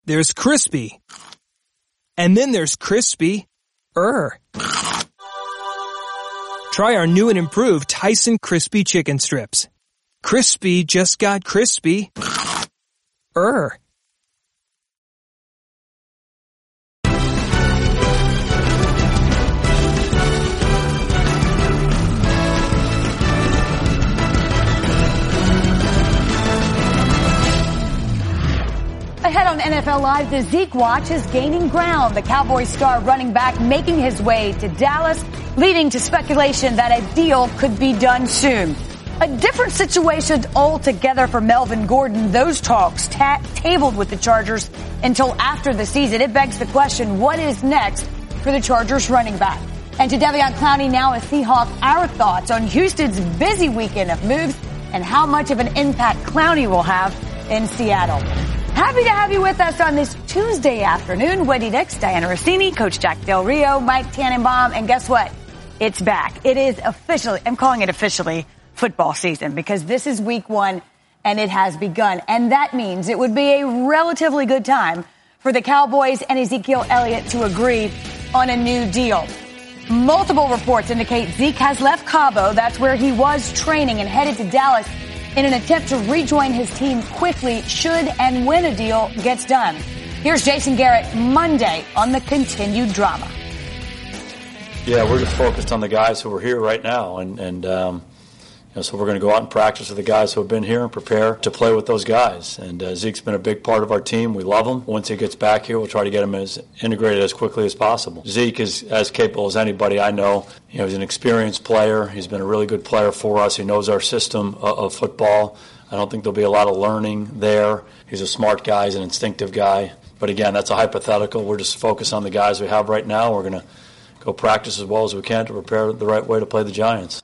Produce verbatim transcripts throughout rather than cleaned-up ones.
There's crispy. And then there's crispy-er. Try our new and improved Tyson Crispy Chicken Strips. Crispy just got crispy-er. Ahead on N F L Live, the Zeke Watch is gaining ground. The Cowboys star running back making his way to Dallas, leading to speculation that a deal could be done soon. A different situation altogether for Melvin Gordon. Those talks ta- tabled with the Chargers until after the season. It begs the question, what is next for the Chargers running back? And to Devion Clowney now a Seahawk, our thoughts on Houston's busy weekend of moves and how much of an impact Clowney will have in Seattle. Happy to have you with us on this Tuesday afternoon. Wendy Nix, Diana Rossini, Coach Jack Del Rio, Mike Tannenbaum, and guess what? It's back. It is officially, I'm calling it officially, football season because this is week one and it has begun. And that means it would be a relatively good time for the Cowboys and Ezekiel Elliott to agree on a new deal. Multiple reports indicate Zeke has left Cabo. That's where he was training and headed to Dallas in an attempt to rejoin his team quickly should and when a deal gets done. Here's Jason Garrett Monday on the continued drama. Yeah, we're just focused on the guys who are here right now, and, and um, you know, so we're going to go out and practice with the guys who have been here and prepare to play with those guys. And uh, Zeke's been a big part of our team. We love him. Once he gets back here, we'll try to get him as integrated as quickly as possible. Zeke is as capable as anybody I know. You know, he's an experienced player. He's been a really good player for us. He knows our system of, of football. I don't think there'll be a lot of learning there. He's a smart guy. He's an instinctive guy. But again, that's a hypothetical. We're just focused on the guys we have right now. We're going to go practice as well as we can to prepare the right way to play the Giants.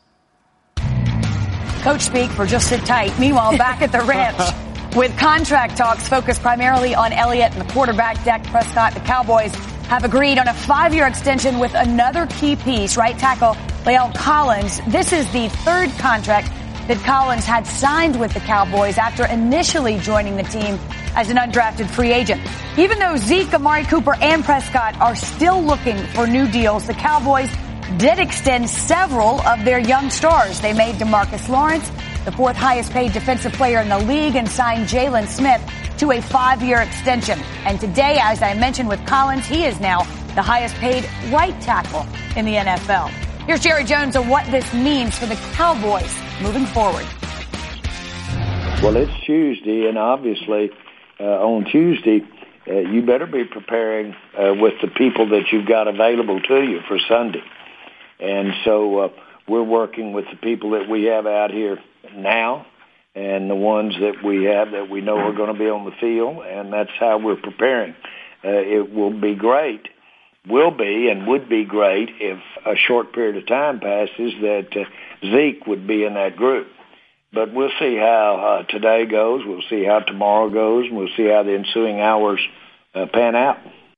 Coach speak for just sit tight. Meanwhile, back at the ranch with contract talks focused primarily on Elliott and the quarterback, Dak Prescott, the Cowboys have agreed on a five-year extension with another key piece, right tackle La'el Collins. This is the third contract that Collins had signed with the Cowboys after initially joining the team as an undrafted free agent. Even though Zeke, Amari Cooper, and Prescott are still looking for new deals, the Cowboys did extend several of their young stars. They made DeMarcus Lawrence the fourth highest paid defensive player in the league and signed Jalen Smith to a five-year extension. And today, as I mentioned with Collins, he is now the highest paid right tackle in the N F L. Here's Jerry Jones on what this means for the Cowboys moving forward. Well, it's Tuesday, and obviously uh, on Tuesday, uh, you better be preparing uh, with the people that you've got available to you for Sunday. And so uh, we're working with the people that we have out here now and the ones that we have that we know are going to be on the field, and that's how we're preparing. Uh, it will be great, will be and would be great if a short period of time passes that uh, Zeke would be in that group. But we'll see how uh, today goes. We'll see how tomorrow goes, and we'll see how the ensuing hours uh, pan out.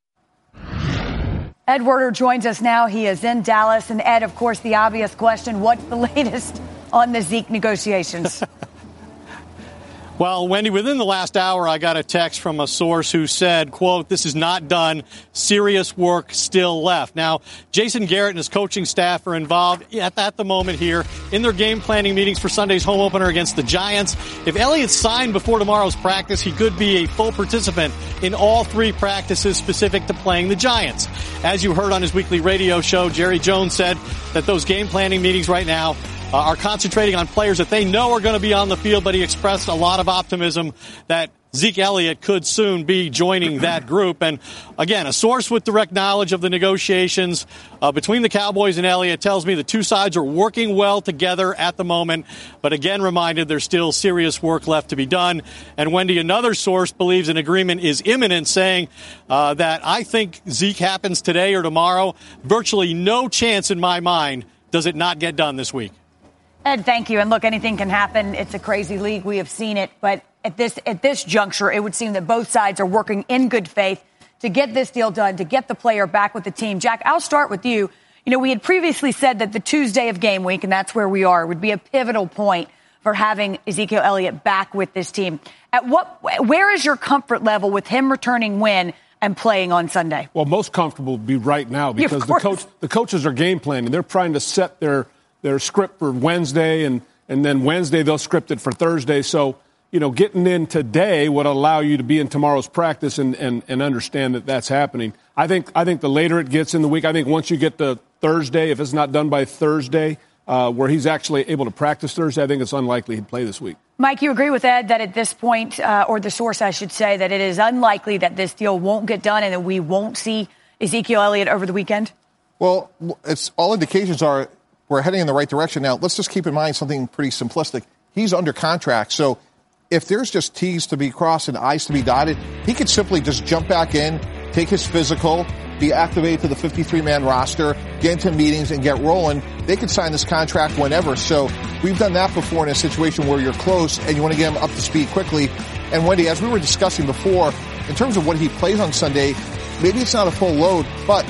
Ed Werder joins us now. He is in Dallas. And Ed, of course, the obvious question, what's the latest on the Zeke negotiations? Well, Wendy, within the last hour, I got a text from a source who said, quote, this is not done. Serious work still left. Now, Jason Garrett and his coaching staff are involved at, at the moment here in their game planning meetings for Sunday's home opener against the Giants. If Elliott's signed before tomorrow's practice, he could be a full participant in all three practices specific to playing the Giants. As you heard on his weekly radio show, Jerry Jones said that those game planning meetings right now Uh, are concentrating on players that they know are going to be on the field, but he expressed a lot of optimism that Zeke Elliott could soon be joining that group. And again, a source with direct knowledge of the negotiations uh, between the Cowboys and Elliott tells me the two sides are working well together at the moment, but again reminded there's still serious work left to be done. And Wendy, another source believes an agreement is imminent, saying uh, that I think Zeke happens today or tomorrow. Virtually no chance in my mind does it not get done this week. Ed, thank you. And look, anything can happen. It's a crazy league. We have seen it. But at this at this juncture, it would seem that both sides are working in good faith to get this deal done, to get the player back with the team. Jack, I'll start with you. You know, we had previously said that the Tuesday of game week, and that's where we are, would be a pivotal point for having Ezekiel Elliott back with this team. At what, where is your comfort level with him returning when and playing on Sunday? Well, most comfortable would be right now because the coach, the coaches are game planning. They're trying to set their their script for Wednesday, and and then Wednesday they'll script it for Thursday. So, you know, getting in today would allow you to be in tomorrow's practice and, and, and understand that that's happening. I think I think the later it gets in the week, I think once you get to Thursday, if it's not done by Thursday, uh, where he's actually able to practice Thursday, I think it's unlikely he'd play this week. Mike, you agree with Ed that at this point, uh, or the source, I should say, that it is unlikely that this deal won't get done and that we won't see Ezekiel Elliott over the weekend? Well, it's all indications are we're heading in the right direction. Now, let's just keep in mind something pretty simplistic. He's under contract, so if there's just T's to be crossed and I's to be dotted, he could simply just jump back in, take his physical, be activated to the fifty-three man roster, get into meetings, and get rolling. They could sign this contract whenever. So we've done that before in a situation where you're close and you want to get him up to speed quickly. And Wendy, as we were discussing before, in terms of what he plays on Sunday, maybe it's not a full load, but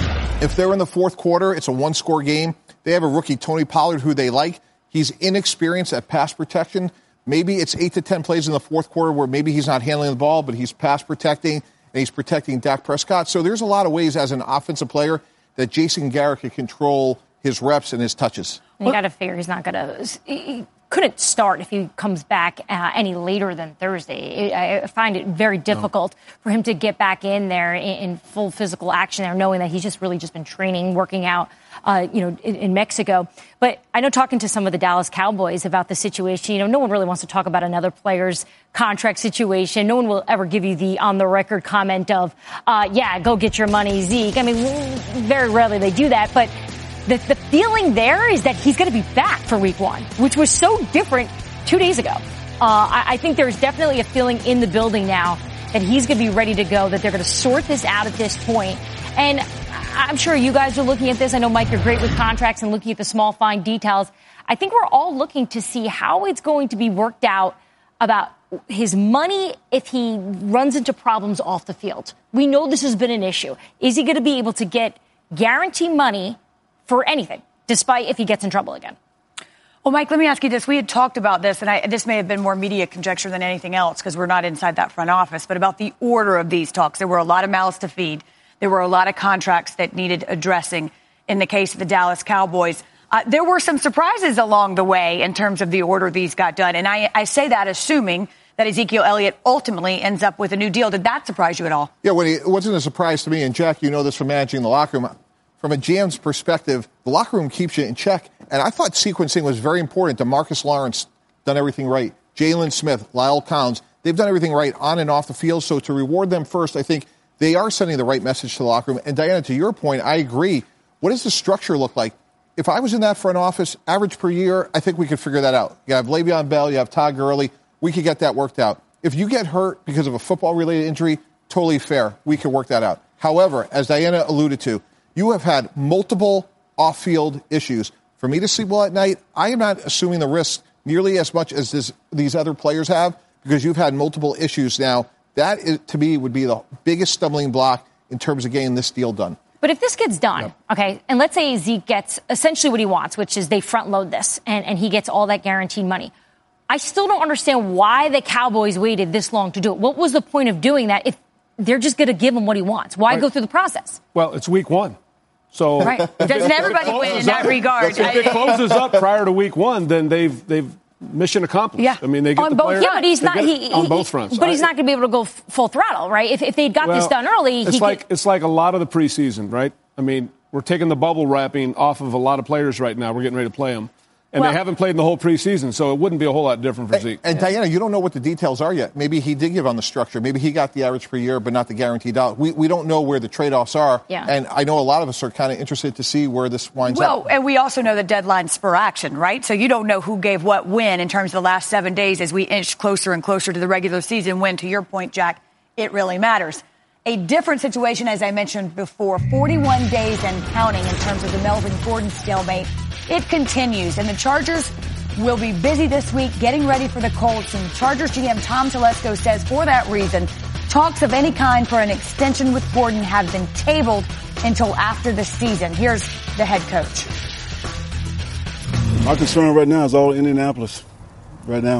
if they're in the fourth quarter, it's a one-score game. They have a rookie, Tony Pollard, who they like. He's inexperienced at pass protection. Maybe it's eight to ten plays in the fourth quarter where maybe he's not handling the ball, but he's pass protecting, and he's protecting Dak Prescott. So there's a lot of ways as an offensive player that Jason Garrett can control his reps and his touches. You got to figure he's not going to – he couldn't start if he comes back uh, any later than Thursday. I find it very difficult no. for him to get back in there in, in full physical action there, knowing that he's just really just been training, working out, uh, you know, in, in Mexico. But I know talking to some of the Dallas Cowboys about the situation, you know, no one really wants to talk about another player's contract situation. No one will ever give you the on-the-record comment of, uh, yeah, go get your money, Zeke. I mean, very rarely they do that, but The, the feeling there is that he's going to be back for week one, which was so different two days ago. Uh, I, I think there's definitely a feeling in the building now that he's going to be ready to go, that they're going to sort this out at this point. And I'm sure you guys are looking at this. I know, Mike, you're great with contracts and looking at the small, fine details. I think we're all looking to see how it's going to be worked out about his money if he runs into problems off the field. We know this has been an issue. Is he going to be able to get guarantee money for anything, despite if he gets in trouble again? Well, Mike, let me ask you this. We had talked about this, and I, this may have been more media conjecture than anything else because we're not inside that front office, but about the order of these talks. There were a lot of mouths to feed. There were a lot of contracts that needed addressing in the case of the Dallas Cowboys. Uh, there were some surprises along the way in terms of the order these got done, and I, I say that assuming that Ezekiel Elliott ultimately ends up with a new deal. Did that surprise you at all? Yeah, well, it wasn't a surprise to me, and Jack, you know this from managing the locker room. From a G M's perspective, the locker room keeps you in check. And I thought sequencing was very important. DeMarcus Lawrence done everything right. Jalen Smith, Lyle Collins, they've done everything right on and off the field. So to reward them first, I think they are sending the right message to the locker room. And Diana, to your point, I agree. What does the structure look like? If I was in that front office, average per year, I think we could figure that out. You have Le'Veon Bell, you have Todd Gurley. We could get that worked out. If you get hurt because of a football-related injury, totally fair. We could work that out. However, as Diana alluded to, you have had multiple off-field issues. For me to sleep well at night, I am not assuming the risk nearly as much as this, these other players have because you've had multiple issues now. That, is, to me, would be the biggest stumbling block in terms of getting this deal done. But if this gets done, yep. okay, and let's say Zeke gets essentially what he wants, which is they front-load this, and, and he gets all that guaranteed money, I still don't understand why the Cowboys waited this long to do it. What was the point of doing that if they're just going to give him what he wants? Why right. go through the process? Well, it's week one. So right. Doesn't everybody win in that regard? If it closes up prior to week one, then they've they've mission accomplished. Yeah. I mean, they get on the both, player. Yeah, but he's not he, on he, both fronts. But he's not going to be able to go f- full throttle, right? If if they'd got well, this done early, it's he like could... it's like a lot of the preseason, right? I mean, we're taking the bubble wrapping off of a lot of players right now. We're getting ready to play them. And well, they haven't played in the whole preseason, so it wouldn't be a whole lot different for Zeke. And, and Diana, you don't know what the details are yet. Maybe he did give on the structure. Maybe he got the average per year, but not the guaranteed dollar. We we don't know where the trade-offs are. Yeah. And I know a lot of us are kind of interested to see where this winds well, up. Well, and we also know the deadline spur action, right? So you don't know who gave what when in terms of the last seven days as we inch closer and closer to the regular season when, to your point, Jack, it really matters. A different situation, as I mentioned before, forty-one days and counting in terms of the Melvin Gordon stalemate. It continues, and the Chargers will be busy this week getting ready for the Colts. And Chargers G M Tom Telesco says for that reason, talks of any kind for an extension with Gordon have been tabled until after the season. Here's the head coach. My concern right now is all Indianapolis right now.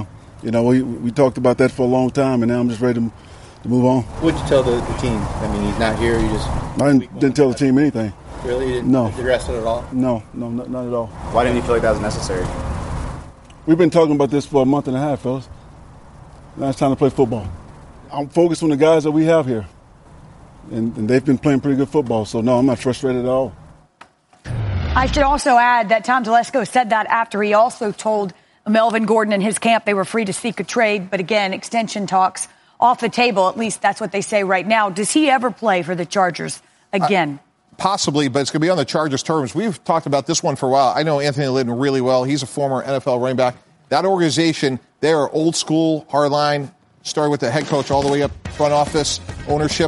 You know, we we talked about that for a long time, and now I'm just ready to, to move on. What'd you tell the, the team? I mean, he's not here. You just I didn't, didn't tell the team anything. Really? You didn't no. address it at all? No, no, not, not at all. Why didn't you feel like that was necessary? We've been talking about this for a month and a half, fellas. Now it's time to play football. I'm focused on the guys that we have here, and, and they've been playing pretty good football. So no, I'm not frustrated at all. I should also add that Tom Telesco said that after he also told Melvin Gordon and his camp they were free to seek a trade. But again, extension talks off the table. At least that's what they say right now. Does he ever play for the Chargers again? Uh, possibly, but it's going to be on the Chargers' terms. We've talked about this one for a while. I know Anthony Lynn really well. He's a former N F L running back. That organization, they are old school, hardline, started with the head coach all the way up front office, ownership.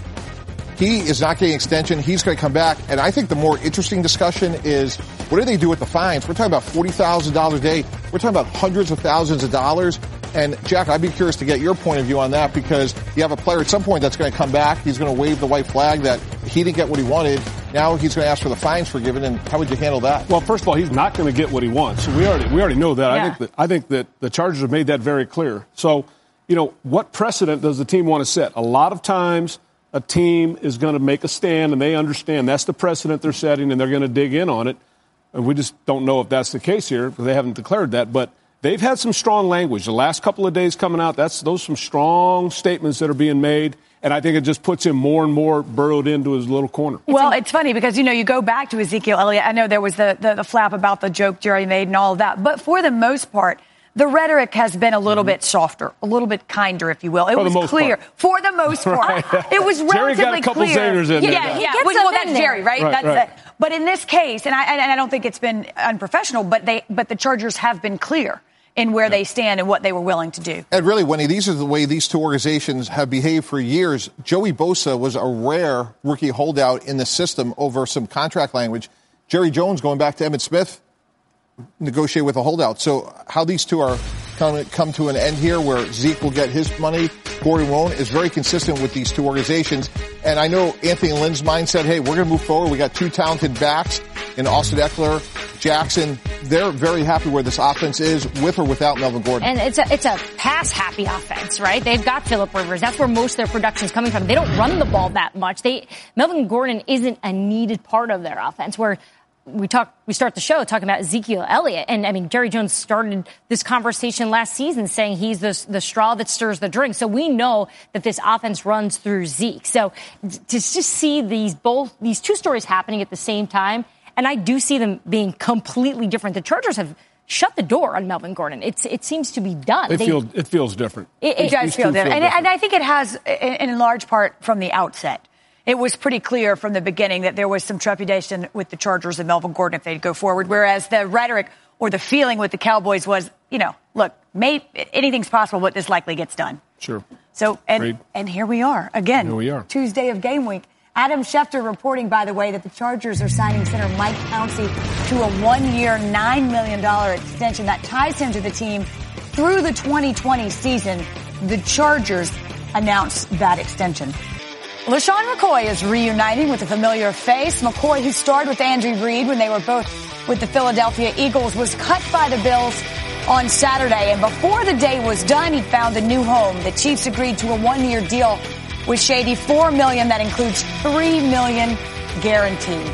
He is not getting extension. He's going to come back. And I think the more interesting discussion is, what do they do with the fines? We're talking about forty thousand dollars a day. We're talking about hundreds of thousands of dollars. And, Jack, I'd be curious to get your point of view on that, because you have a player at some point that's going to come back. He's going to wave the white flag that he didn't get what he wanted. Now he's going to ask for the fines forgiven. And how would you handle that? Well, first of all, he's not going to get what he wants. We already we already know that. Yeah. I think that I think that the Chargers have made that very clear. So, you know, what precedent does the team want to set? A lot of times a team is going to make a stand, and they understand that's the precedent they're setting, and they're going to dig in on it. And we just don't know if that's the case here, because they haven't declared that. But they've had some strong language. The last couple of days coming out, that's those some strong statements that are being made. And I think it just puts him more and more burrowed into his little corner. Well, it's funny because, you know, you go back to Ezekiel Elliott. I know there was the, the, the flap about the joke Jerry made and all of that. But for the most part, the rhetoric has been a little mm-hmm. bit softer, a little bit kinder, if you will. It for was clear. Part. For the most part. Right. It was relatively Jerry got a couple clear. zingers in yeah, there. Yeah, yeah. He Well, well that's Jerry, right? right that's right. it. But in this case, and I, and I don't think it's been unprofessional, but they, but the Chargers have been clear in where yeah. they stand and what they were willing to do. And really, Wendy, these are the way these two organizations have behaved for years. Joey Bosa was a rare rookie holdout in the system over some contract language. Jerry Jones, going back to Emmitt Smith, negotiate with a holdout. So how these two are come, come to an end here, where Zeke will get his money, Gordon won't, is very consistent with these two organizations. And I know Anthony Lynn's mindset, hey, we're going to move forward. We got two talented backs in Austin Eckler, Jackson. They're very happy where this offense is, with or without Melvin Gordon. And it's a it's a pass-happy offense, right? They've got Phillip Rivers. That's where most of their production is coming from. They don't run the ball that much. They Melvin Gordon isn't a needed part of their offense, where we talk, we start the show talking about Ezekiel Elliott. And I mean, Jerry Jones started this conversation last season saying he's the, the straw that stirs the drink. So we know that this offense runs through Zeke. So to just see these both, these two stories happening at the same time, and I do see them being completely different. The Chargers have shut the door on Melvin Gordon. It's, it seems to be done. It, they, feel, it feels different. It, it does feel different. Feel and, different. And I think it has, in, in large part, from the outset. It was pretty clear from the beginning that there was some trepidation with the Chargers and Melvin Gordon if they'd go forward, whereas the rhetoric or the feeling with the Cowboys was, you know, look, may, anything's possible, but this likely gets done. Sure. So, and, and here we are again. Here we are. Tuesday of game week. Adam Schefter reporting, by the way, that the Chargers are signing center Mike Pouncey to a one-year, nine million dollars extension that ties him to the team through the twenty twenty season. The Chargers announced that extension. LaShawn McCoy is reuniting with a familiar face. McCoy, who starred with Andy Reid when they were both with the Philadelphia Eagles, was cut by the Bills on Saturday. And before the day was done, he found a new home. The Chiefs agreed to a one-year deal with Shady, four million dollars. That includes three million dollars guaranteed.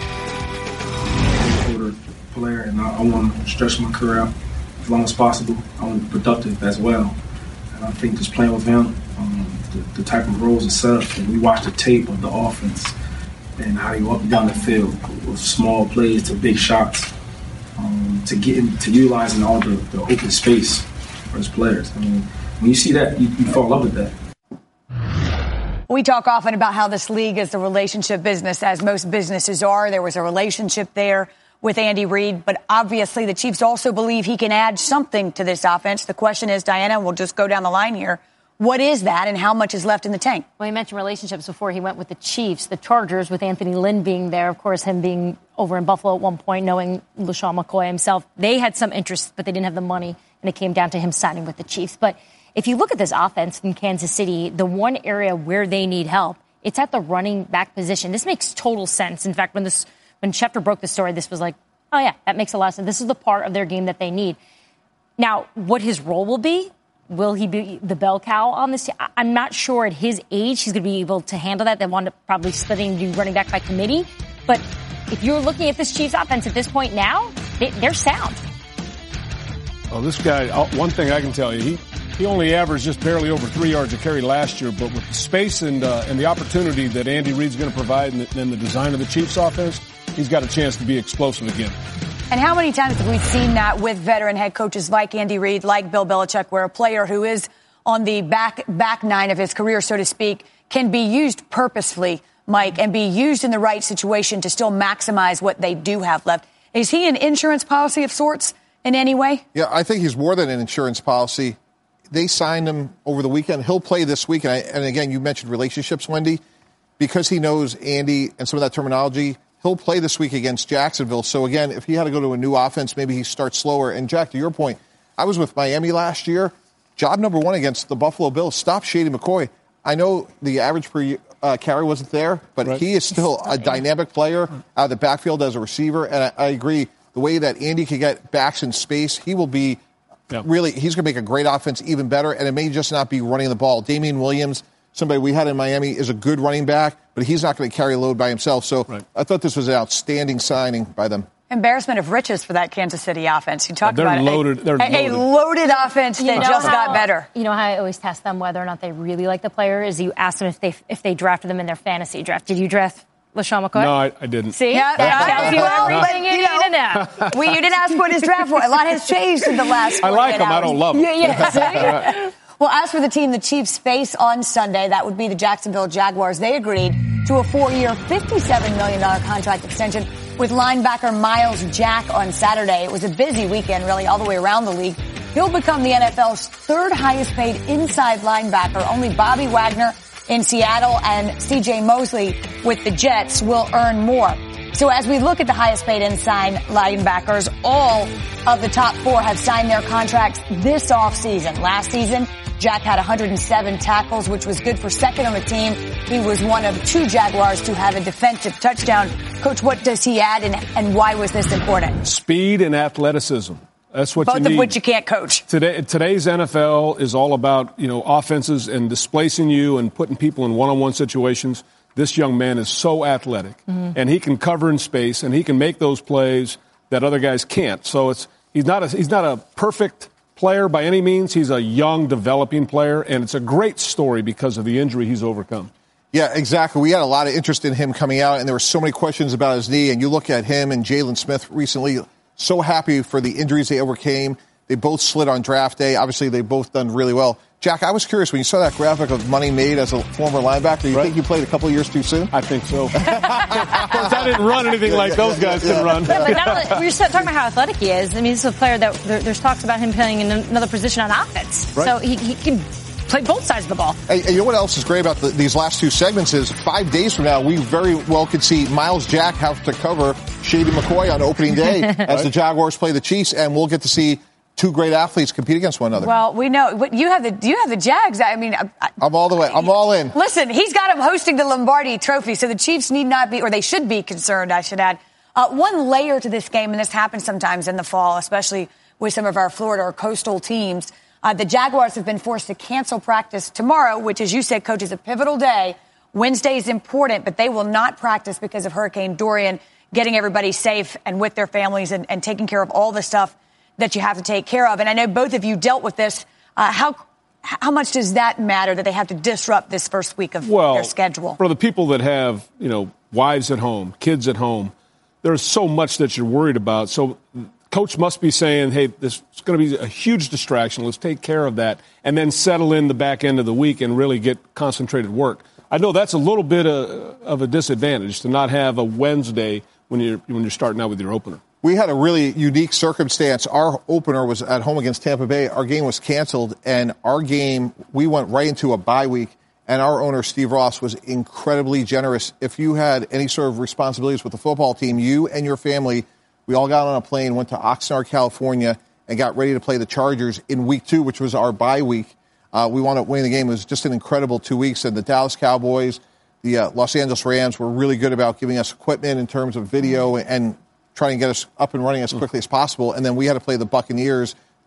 I'm a older player, and I, I want to stretch my career out as long as possible. I want to be productive as well. And I think just playing with him, um, The, the type of roles are set up, and we watch the tape of the offense and how they go up and down the field with small plays to big shots, um, to get in, to utilizing all the, the open space for his players. I mean, when you see that, you, you fall in love with that. We talk often about how this league is a relationship business, as most businesses are. There was a relationship there with Andy Reid, but obviously the Chiefs also believe he can add something to this offense. The question is, Diana, we'll just go down the line here. What is that, and how much is left in the tank? Well, he mentioned relationships before he went with the Chiefs. The Chargers, with Anthony Lynn being there, of course, him being over in Buffalo at one point, knowing LaShawn McCoy himself, they had some interest, but they didn't have the money, and it came down to him signing with the Chiefs. But if you look at this offense in Kansas City, the one area where they need help, it's at the running back position. This makes total sense. In fact, when this when Schefter broke the story, this was like, oh, yeah, that makes a lot of sense. This is the part of their game that they need. Now, what his role will be, will he be the bell cow on this? I'm not sure at his age he's going to be able to handle that. They want to probably split him to running back by committee. But if you're looking at this Chiefs offense at this point now, they, they're sound. Well, this guy, one thing I can tell you, he, he only averaged just barely over three yards a carry last year, but with the space and uh, and the opportunity that Andy Reid's going to provide and the, and the design of the Chiefs offense, he's got a chance to be explosive again. And how many times have we seen that with veteran head coaches like Andy Reid, like Bill Belichick, where a player who is on the back back nine of his career, so to speak, can be used purposefully, Mike, and be used in the right situation to still maximize what they do have left. Is he an insurance policy of sorts in any way? Yeah, I think he's more than an insurance policy. They signed him over the weekend. He'll play this week. And, I, and again, you mentioned relationships, Wendy. Because he knows Andy and some of that terminology, he'll play this week against Jacksonville. So, again, if he had to go to a new offense, maybe he starts slower. And, Jack, to your point, I was with Miami last year. Job number one against the Buffalo Bills. Stop Shady McCoy. I know the average per uh, carry wasn't there, but right. he is still a dynamic player out of the backfield as a receiver. And I, I agree, the way that Andy can get backs in space, he will be yeah. really, he's going to make a great offense even better. And it may just not be running the ball. Damian Williams, somebody we had in Miami, is a good running back, but he's not going to carry a load by himself. So right. I thought this was an outstanding signing by them. Embarrassment of riches for that Kansas City offense. You talked they're about loaded, it. They're a, loaded. a loaded offense that you know just how, got better. You know how I always test them whether or not they really like the player is you ask them if they if they drafted them in their fantasy draft. Did you draft LaShawn McCoy? No, I, I didn't. See? Yeah, that tells you well, everything you need to know. We, you didn't ask what his draft was. A lot has changed in the last I like him. hours. I don't love him. Yeah, yeah. Well, as for the team the Chiefs face on Sunday, that would be the Jacksonville Jaguars. They agreed to a four-year, fifty-seven million dollars contract extension with linebacker Myles Jack on Saturday. It was a busy weekend, really, all the way around the league. He'll become the N F L's third highest-paid inside linebacker. Only Bobby Wagner in Seattle and C J Mosley with the Jets will earn more. So as we look at the highest-paid inside linebackers, all of the top four have signed their contracts this offseason. Last season, Jack had one hundred seven tackles, which was good for second on the team. He was one of two Jaguars to have a defensive touchdown. Coach, what does he add, and, and why was this important? Speed and athleticism. That's what Both you need. Both of which you can't coach. Today, today's N F L is all about, you know, offenses and displacing you and putting people in one-on-one situations. This young man is so athletic, mm-hmm. and he can cover in space, and he can make those plays that other guys can't. So it's he's not a, he's not a perfect player by any means. He's a young, developing player, and it's a great story because of the injury he's overcome. Yeah, exactly. We had a lot of interest in him coming out, and there were so many questions about his knee. And you look at him and Jalen Smith recently, so happy for the injuries they overcame. They both slid on draft day. Obviously, they both done really well. Jack, I was curious, when you saw that graphic of money made as a former linebacker, do you right. think you played a couple of years too soon? I think so. Of course, I didn't run anything yeah, like yeah, those yeah, guys yeah, can yeah. run. Yeah, but not only, we're talking about how athletic he is. I mean, this is a player that there, there's talks about him playing in another position on offense. Right. So he, he can play both sides of the ball. Hey, you know what else is great about the, these last two segments is five days from now, we very well could see Myles Jack have to cover Shady McCoy on opening day as right. the Jaguars play the Chiefs, and we'll get to see two great athletes compete against one another. Well, we know you have the you have the Jags. I mean, I, I'm all the way. I'm all in. Listen, he's got him hosting the Lombardi Trophy, so the Chiefs need not be, or they should be concerned, I should add. Uh, one layer to this game, and this happens sometimes in the fall, especially with some of our Florida or coastal teams. Uh, the Jaguars have been forced to cancel practice tomorrow, which, as you said, Coach, is a pivotal day. Wednesday is important, but they will not practice because of Hurricane Dorian, getting everybody safe and with their families and, and taking care of all the stuff that you have to take care of. And I know both of you dealt with this. Uh, how how much does that matter that they have to disrupt this first week of well, their schedule? For the people that have, you know, wives at home, kids at home, there's so much that you're worried about. So Coach must be saying, hey, this is going to be a huge distraction. Let's take care of that and then settle in the back end of the week and really get concentrated work. I know that's a little bit of, of a disadvantage to not have a Wednesday when you're when you're starting out with your opener. We had a really unique circumstance. Our opener was at home against Tampa Bay. Our game was canceled, and our game, we went right into a bye week, and our owner, Steve Ross, was incredibly generous. If you had any sort of responsibilities with the football team, you and your family, we all got on a plane, went to Oxnard, California, and got ready to play the Chargers in week two, which was our bye week. Uh, we wound up winning the game. It was just an incredible two weeks, and the Dallas Cowboys, the uh, Los Angeles Rams were really good about giving us equipment in terms of video and trying to get us up and running as quickly as possible. And then we had to play the Buccaneers,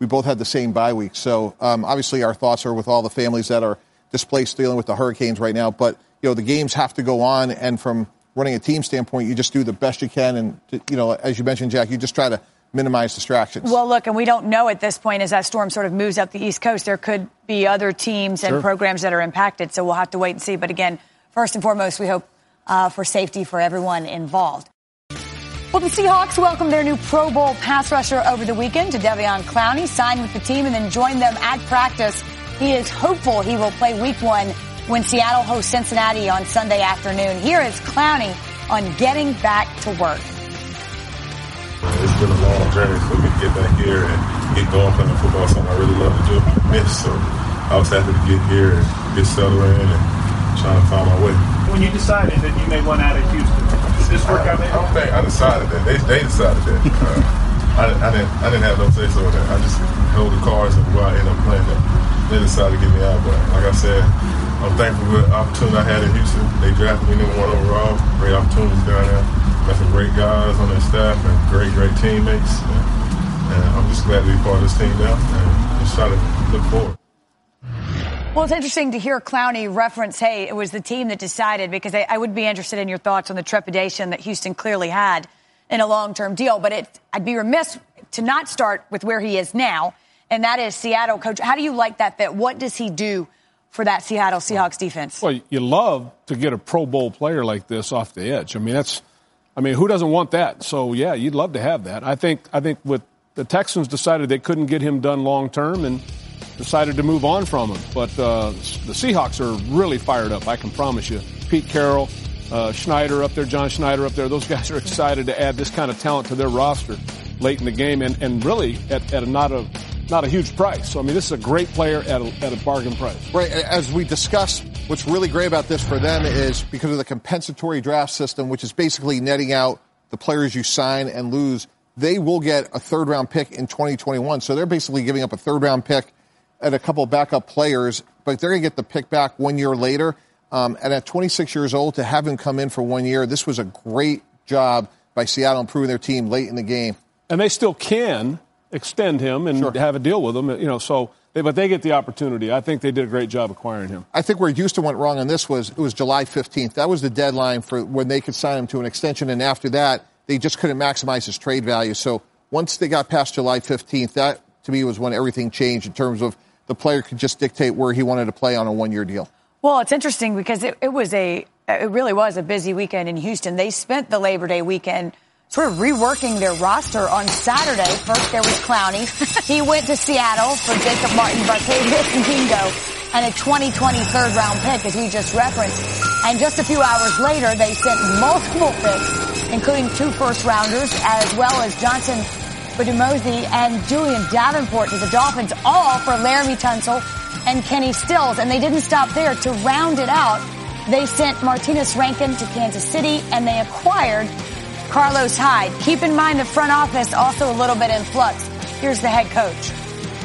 we both had the same bye week. So um, obviously our thoughts are with all the families that are displaced dealing with the hurricanes right now. But, you know, the games have to go on. And from running a team standpoint, you just do the best you can. And, you know, as you mentioned, Jack, you just try to minimize distractions. Well, look, and we don't know at this point as that storm sort of moves up the East Coast. There could be other teams and Sure. programs that are impacted. So we'll have to wait and see. But again, first and foremost, we hope uh, for safety for everyone involved. Well, the Seahawks welcomed their new Pro Bowl pass rusher over the weekend. Jadeveon Clowney signed with the team and then joined them at practice. He is hopeful he will play week one when Seattle hosts Cincinnati on Sunday afternoon. Here is Clowney on getting back to work. It's been a long journey for me to get back here and get going playing football, something I really love to do. Miss, so I was happy to get here and get settled in and trying to find my way. When you decided that you made one out of Houston, did this work out there? I don't think I decided that. They, they decided that. Uh, I, I didn't I didn't have no say so in that. I just held the cards and where I ended up playing them. They decided to get me out, but like I said, I'm thankful for the opportunity I had in Houston. They drafted me number one overall. Great opportunities down there. Met some great guys on their staff and great, great teammates. And, and I'm just glad to be part of this team now and just try to look forward. Well, it's interesting to hear Clowney reference, hey, it was the team that decided, because I, I would be interested in your thoughts on the trepidation that Houston clearly had in a long-term deal. But it, I'd be remiss to not start with where he is now, and that is Seattle coach. How do you like that fit? What does he do for that Seattle Seahawks defense? Well, you love to get a Pro Bowl player like this off the edge. I mean, that's, I mean, who doesn't want that? So, yeah, you'd love to have that. I think, I think with the Texans decided they couldn't get him done long-term and decided to move on from him. But uh, the Seahawks are really fired up, I can promise you. Pete Carroll, uh, Schneider up there, John Schneider up there, those guys are excited to add this kind of talent to their roster late in the game and, and really at, at a not a not a huge price. So, I mean, this is a great player at a, at a bargain price. Right. As we discussed, what's really great about this for them is because of the compensatory draft system, which is basically netting out the players you sign and lose, they will get a third-round pick in twenty twenty-one. So they're basically giving up a third-round pick and a couple of backup players, but they're going to get the pick back one year later. Um, and at twenty-six years old, to have him come in for one year, this was a great job by Seattle improving their team late in the game. And they still can extend him and sure. have a deal with him, you know, so they, but they get the opportunity. I think they did a great job acquiring him. I think where Houston went wrong on this was it was July fifteenth. That was the deadline for when they could sign him to an extension, and after that, they just couldn't maximize his trade value. So once they got past July fifteenth, that to me was when everything changed in terms of the player could just dictate where he wanted to play on a one-year deal. Well, it's interesting because it, it was a, it really was a busy weekend in Houston. They spent the Labor Day weekend sort of reworking their roster on Saturday. First, there was Clowney. He went to Seattle for Jacob Martin, Barkevius Mingo, and a twenty twenty third-round pick, as we just referenced. And just a few hours later, they sent multiple picks, including two first-rounders, as well as Johnson Budumosi and Julian Davenport to the Dolphins, all for Laramie Tunsil and Kenny Stills. And they didn't stop there. To round it out, they sent Martinez Rankin to Kansas City, and they acquired Carlos Hyde. Keep in mind the front office also a little bit in flux. Here's the head coach.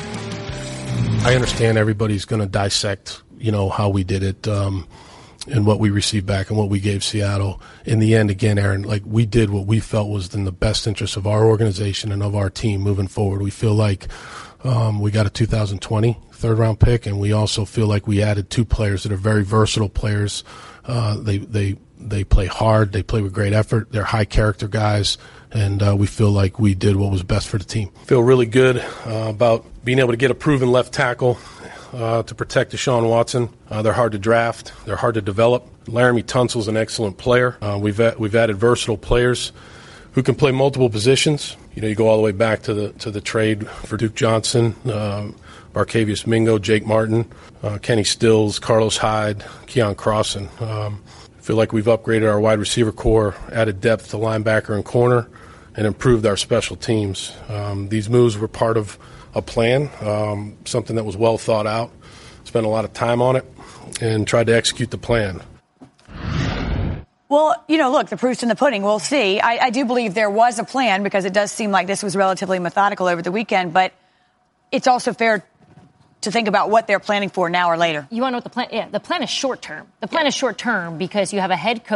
I understand everybody's going to dissect, you know, how we did it um, and what we received back and what we gave Seattle. In the end, again, Aaron, like we did what we felt was in the best interest of our organization and of our team moving forward. We feel like um, we got a two thousand twenty third-round pick, and we also feel like we added two players that are very versatile players. Uh, they they they play hard. They play with great effort. They're high-character guys, and uh, we feel like we did what was best for the team. Feel really good uh, about being able to get a proven left tackle uh, to protect Deshaun Watson. Uh, they're hard to draft. They're hard to develop. Laramie Tunsil's an excellent player. Uh, we've a- we've added versatile players who can play multiple positions. You know, you go all the way back to the to the trade for Duke Johnson, um, Barkevius Mingo, Jake Martin, uh, Kenny Stills, Carlos Hyde, Keon Crossan. Um, I feel like we've upgraded our wide receiver core, added depth to linebacker and corner, and improved our special teams. Um, these moves were part of a plan, um, something that was well thought out. Spent a lot of time on it and tried to execute the plan. Well, you know, look, the proof's in the pudding. We'll see. I, I do believe there was a plan because it does seem like this was relatively methodical over the weekend, but it's also fair to think about what they're planning for now or later. You want to know what the plan? Yeah, the plan is short term. The plan is short term because you have a head coach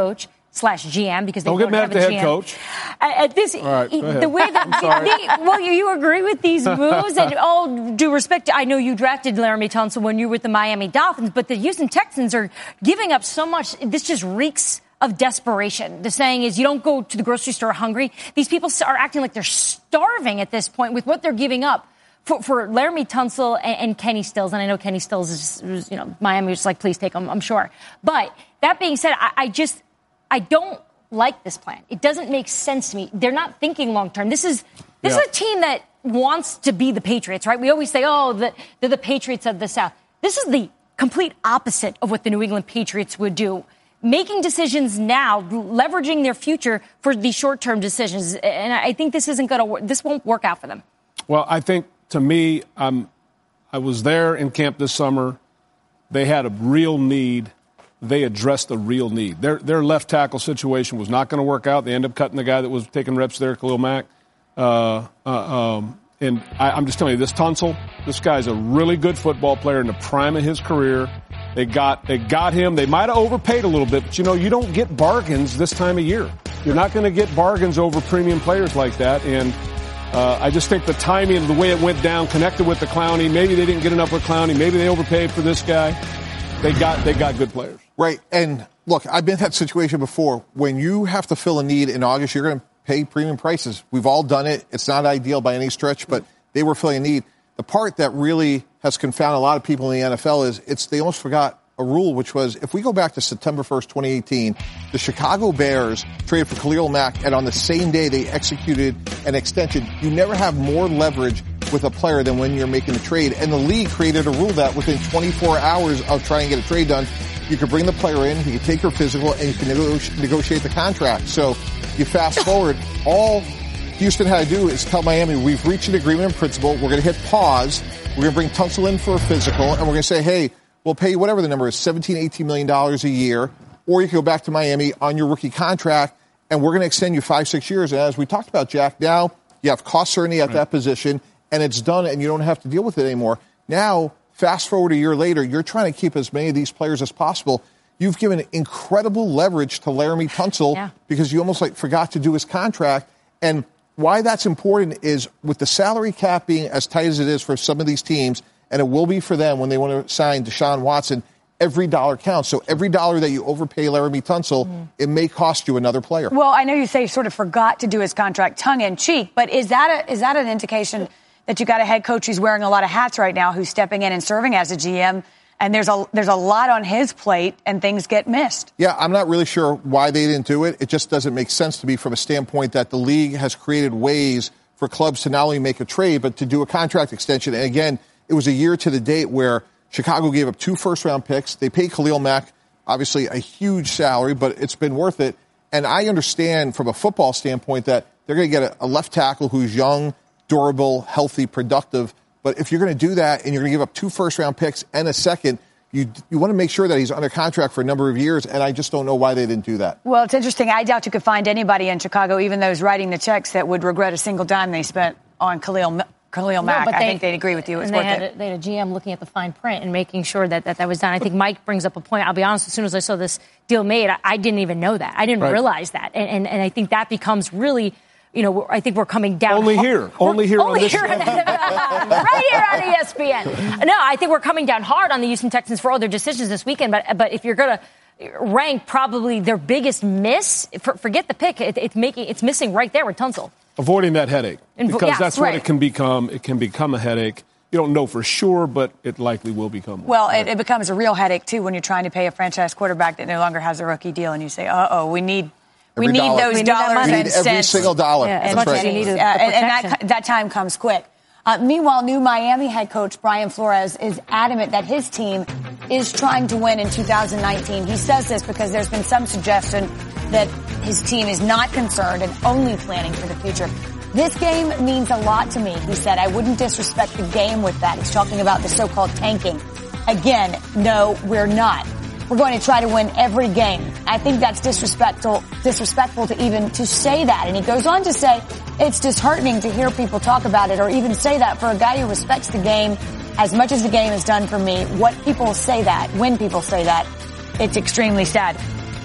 slash G M because they don't, don't get mad have at the a head G M. coach. At this, right, the way that the, well, you, you agree with these moves, and all due respect, I know you drafted Laremy Tunsil when you were with the Miami Dolphins, but the Houston Texans are giving up so much. This just reeks of desperation. The saying is, you don't go to the grocery store hungry. These people are acting like they're starving at this point with what they're giving up. For, for Laremy Tunsil and, and Kenny Stills, and I know Kenny Stills is, is you know, Miami was just like, please take him, I'm sure. But that being said, I, I just, I don't like this plan. It doesn't make sense to me. They're not thinking long term. This is, this yeah. is a team that wants to be the Patriots, right? We always say, oh, the, they're the Patriots of the South. This is the complete opposite of what the New England Patriots would do. Making decisions now, leveraging their future for these short-term decisions. And I think this isn't going to work. This won't work out for them. Well, I think, to me, um, I was there in camp this summer. They had a real need. They addressed the real need. Their their left tackle situation was not going to work out. They ended up cutting the guy that was taking reps there, Khalil Mack. Uh, uh, um, and I, I'm just telling you, this Tunsil, this guy's a really good football player in the prime of his career. They got they got him. They might have overpaid a little bit, but, you know, you don't get bargains this time of year. You're not going to get bargains over premium players like that. And Uh, I just think the timing of the way it went down connected with the Clowney. Maybe they didn't get enough with Clowney. Maybe they overpaid for this guy. They got they got good players. Right. And, look, I've been in that situation before. When you have to fill a need in August, you're going to pay premium prices. We've all done it. It's not ideal by any stretch, but they were filling a need. The part that really has confounded a lot of people in the N F L is it's they almost forgot a rule, which was if we go back to September first, twenty eighteen, the Chicago Bears traded for Khalil Mack, and on the same day they executed an extension. You never have more leverage with a player than when you're making the trade. And the league created a rule that within twenty-four hours of trying to get a trade done, you could bring the player in, you can take your physical, and you can nego- negotiate the contract. So you fast forward, all Houston had to do is tell Miami, we've reached an agreement in principle, we're going to hit pause, we're going to bring Tunsil in for a physical, and we're going to say, hey, we'll pay you whatever the number is, seventeen, eighteen million dollars a year, or you can go back to Miami on your rookie contract, and we're going to extend you five, six years. And as we talked about, Jack, now you have cost certainty at right. that position, and it's done, and you don't have to deal with it anymore. Now, fast forward a year later, you're trying to keep as many of these players as possible. You've given incredible leverage to Laremy Tunsil yeah. because you almost like forgot to do his contract. And why that's important is with the salary cap being as tight as it is for some of these teams, and it will be for them when they want to sign Deshaun Watson, every dollar counts. So every dollar that you overpay Laremy Tunsil, mm-hmm. it may cost you another player. Well, I know you say sort of forgot to do his contract tongue-in-cheek, but is that a, is that an indication that you got a head coach who's wearing a lot of hats right now, who's stepping in and serving as a G M, and there's a there's a lot on his plate, and things get missed? Yeah, I'm not really sure why they didn't do it. It just doesn't make sense to me from a standpoint that the league has created ways for clubs to not only make a trade, but to do a contract extension. And again, it was a year to the date where Chicago gave up two first-round picks. They paid Khalil Mack, obviously, a huge salary, but it's been worth it. And I understand from a football standpoint that they're going to get a, a left tackle who's young, durable, healthy, productive. But if you're going to do that and you're going to give up two first-round picks and a second, you you want to make sure that he's under contract for a number of years, and I just don't know why they didn't do that. Well, it's interesting. I doubt you could find anybody in Chicago, even those writing the checks, that would regret a single dime they spent on Khalil Mack. Khalil Mack, no, I they, think they'd agree with you. It's and they worth had, it. A, they had a G M looking at the fine print and making sure that, that that was done. I think Mike brings up a point. I'll be honest, as soon as I saw this deal made, I, I didn't even know that. I didn't right. realize that. And, and and I think that becomes really, you know, I think we're coming down. Only hard. here. Only here only on this here on, right here on E S P N. No, I think we're coming down hard on the Houston Texans for all their decisions this weekend. But but if you're going to rank probably their biggest miss, for, forget the pick. It, it's making it's missing right there with Tunsil. Avoiding that headache, because yes, that's right. what it can become. It can become a headache. You don't know for sure, but it likely will become one. Well, it, it becomes a real headache, too, when you're trying to pay a franchise quarterback that no longer has a rookie deal, and you say, uh-oh, we need we every need dollar. those we dollars need and every cents. single dollar. Yeah, as that's much right. as you need uh, the and, and that, that time comes quick. Uh, meanwhile, new Miami head coach Brian Flores is adamant that his team is trying to win in two thousand nineteen. He says this because there's been some suggestion that his team is not concerned and only planning for the future. This game means a lot to me, he said. I wouldn't disrespect the game with that. He's talking about the so-called tanking. Again, no, we're not. We're going to try to win every game. I think that's disrespectful, disrespectful to even to say that. And he goes on to say, it's disheartening to hear people talk about it or even say that for a guy who respects the game as much as the game has done for me. What people say that, when people say that, it's extremely sad. Look,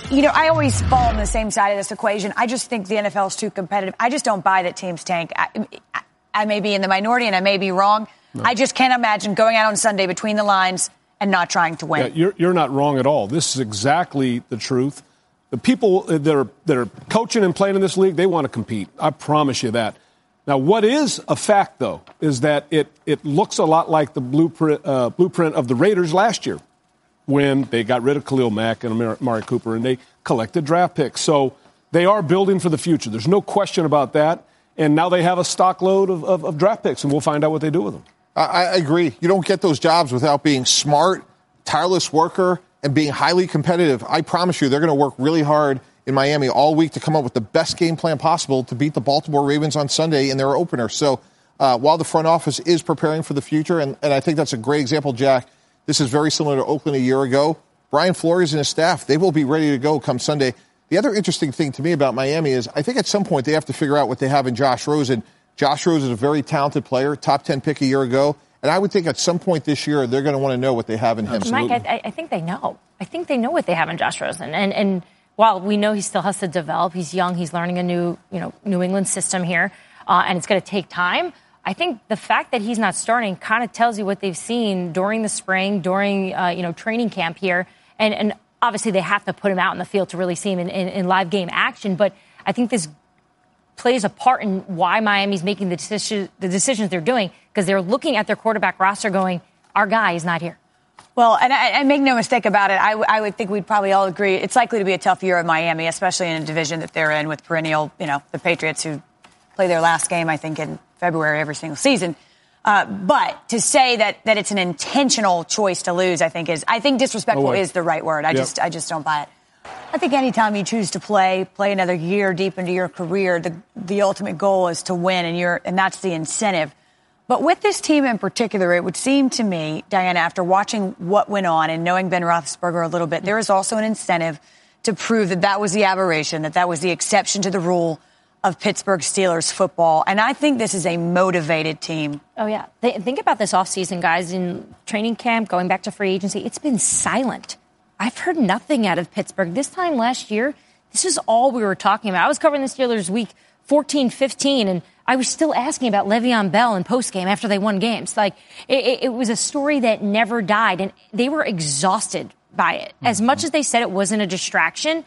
you know, I always fall on the same side of this equation. I just think the N F L is too competitive. I just don't buy that teams tank. I, I may be in the minority and I may be wrong. No. I just can't imagine going out on Sunday between the lines and not trying to win. Yeah, you're, you're not wrong at all. This is exactly the truth. The people that are, that are coaching and playing in this league, they want to compete. I promise you that. Now, what is a fact, though, is that it, it looks a lot like the blueprint, uh, blueprint of the Raiders last year when they got rid of Khalil Mack and Amari Cooper and they collected draft picks. So they are building for the future. There's no question about that. And now they have a stockload of, of, of draft picks, and we'll find out what they do with them. I, I agree. You don't get those jobs without being smart, tireless worker, and being highly competitive. I promise you they're going to work really hard in Miami all week to come up with the best game plan possible to beat the Baltimore Ravens on Sunday in their opener. So uh, while the front office is preparing for the future, and, and I think that's a great example, Jack, this is very similar to Oakland a year ago. Brian Flores and his staff, they will be ready to go come Sunday. The other interesting thing to me about Miami is I think at some point they have to figure out what they have in Josh Rosen. Josh Rosen is a very talented player, top ten pick a year ago. And I would think at some point this year they're going to want to know what they have in him. Mike, I, I think they know. I think they know what they have in Josh Rosen. And, and while we know he still has to develop, he's young, he's learning a new, you know, New England system here, uh, and it's going to take time. I think the fact that he's not starting kind of tells you what they've seen during the spring, during, uh, you know, training camp here. And, and obviously they have to put him out in the field to really see him in, in, in live game action. But I think this plays a part in why Miami's making the, decision, the decisions they're doing, because they're looking at their quarterback roster going, our guy is not here. Well, and, and make no mistake about it, I, I would think we'd probably all agree it's likely to be a tough year at Miami, especially in a division that they're in with perennial, you know, the Patriots who play their last game, I think, in February every single season. Uh, but to say that, that it's an intentional choice to lose, I think is, I think disrespectful oh, is the right word. I yep. just, I just don't buy it. I think anytime you choose to play, play another year deep into your career, the, the ultimate goal is to win, and you're, and that's the incentive. But with this team in particular, it would seem to me, Diana, after watching what went on and knowing Ben Roethlisberger a little bit, there is also an incentive to prove that that was the aberration, that that was the exception to the rule of Pittsburgh Steelers football. And I think this is a motivated team. Oh, yeah. Think about this offseason, guys. In training camp, going back to free agency, it's been silent. I've heard nothing out of Pittsburgh. This time last year, this is all we were talking about. I was covering the Steelers week fourteen, fifteen, and I was still asking about Le'Veon Bell in postgame after they won games. Like, it, it was a story that never died, and they were exhausted by it. Mm-hmm. As much as they said it wasn't a distraction,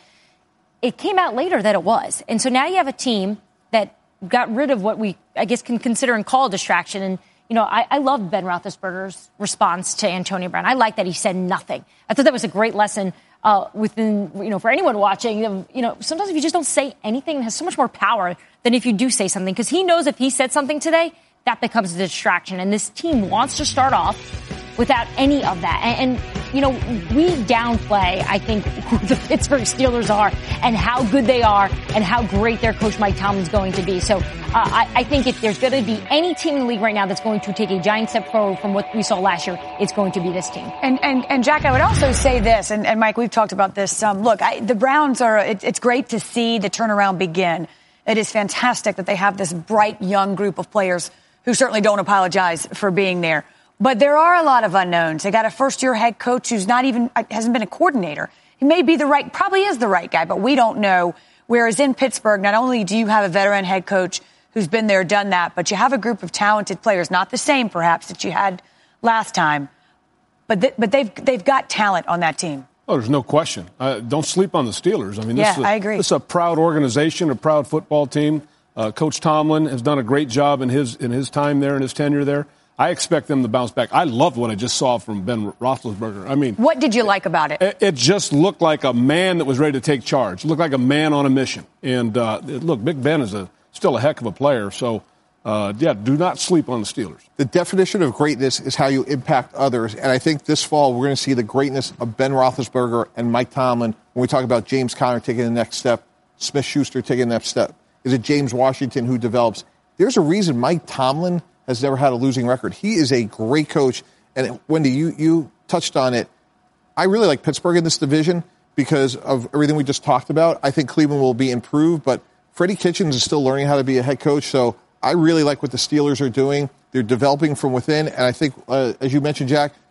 it came out later that it was. And so now you have a team that got rid of what we, I guess, can consider and call a distraction. And, you know, I, I love Ben Roethlisberger's response to Antonio Brown. I like that he said nothing. I thought that was a great lesson uh, within, you know, for anyone watching. You know, sometimes if you just don't say anything, it has so much more power than if you do say something. Because he knows if he said something today, that becomes a distraction. And this team wants to start off without any of that. And, and, you know, we downplay, I think, who the Pittsburgh Steelers are and how good they are and how great their coach Mike Tomlin's going to be. So uh, I, I think if there's going to be any team in the league right now that's going to take a giant step forward from what we saw last year, it's going to be this team. And, and, and Jack, I would also say this, and, and Mike, we've talked about this. Um, look, I, the Browns are, it, it's great to see the turnaround begin. It is fantastic that they have this bright, young group of players who certainly don't apologize for being there. But there are a lot of unknowns. They got a first-year head coach who's not even, hasn't been a coordinator. He may be the right, probably is the right guy, but we don't know. Whereas in Pittsburgh, not only do you have a veteran head coach who's been there, done that, but you have a group of talented players, not the same perhaps that you had last time, but th- but they've they've got talent on that team. Oh, there's no question. Uh, don't sleep on the Steelers. I mean, this yeah, is a, I agree. This is a proud organization, a proud football team. Uh, Coach Tomlin has done a great job in his in his time there, in his tenure there. I expect them to bounce back. I loved what I just saw from Ben Roethlisberger. I mean, what did you like about it? It, it just looked like a man that was ready to take charge. It looked like a man on a mission. And uh, look, Big Ben is a still a heck of a player. So, uh, yeah, do not sleep on the Steelers. The definition of greatness is how you impact others. And I think this fall we're going to see the greatness of Ben Roethlisberger and Mike Tomlin when we talk about James Conner taking the next step, Smith-Schuster taking the next step. Is it James Washington who develops? There's a reason Mike Tomlin has never had a losing record. He is a great coach. And Wendy, you, you touched on it. I really like Pittsburgh in this division because of everything we just talked about. I think Cleveland will be improved, but Freddie Kitchens is still learning how to be a head coach. So I really like what the Steelers are doing. They're developing from within. And I think, uh, as you mentioned, Jack,